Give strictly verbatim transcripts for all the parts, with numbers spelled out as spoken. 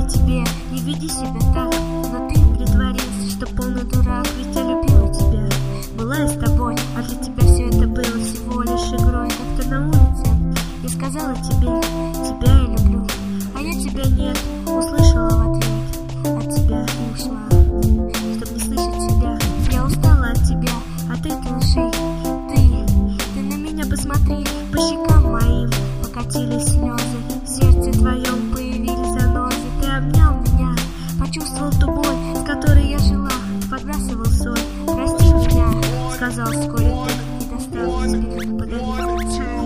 тебе, не веди себя так. Но ты притворился, что полный дурак. Ведь я любила тебя, была я с тобой, а для тебя все это было всего лишь игрой. Как-то на улице я сказала тебе, тебя я люблю, а я тебя нет, услышала в ответ от тебя и ушла. Чтоб не слышать тебя, я устала от тебя, от этой лжи. Ты, ты на меня посмотри, по щекам моим покатились слезы, в сердце твоем появились занозы. Ты обнял меня, почувствовал ту боль, с которой я жила, подбрасывал соль. Прости меня, сказал вскоре ты, и достал из спины подарил.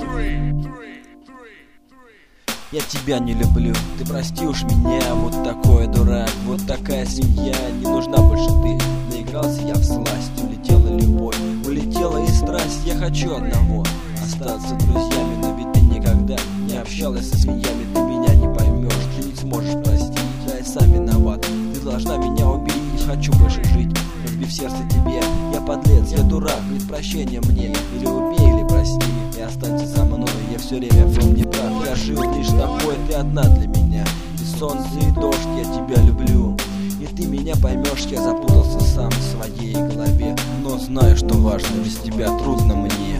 Я тебя не люблю, ты прости уж меня, вот такой дурак, вот такая семья, не нужна больше ты. Наигрался я в сласть, улетела любовь, улетела и страсть. Я хочу одного, остаться друзьями, но ведь ты никогда не общалась со свиньями. Ты меня не поймешь, ты не сможешь простить, я и сам виноват. Ты должна меня убить, не хочу больше жить, разбив сердце тебе. Я подлец, я дурак, ведь прощения мне, или убей, или прости. И останься со мной, я все время был не прав. Я жил лишь тобой, ты одна для меня. И солнце, и дождь, я тебя люблю. И ты меня поймешь, я запутался сам в своей голове. Но знаю, что важно, без тебя трудно мне.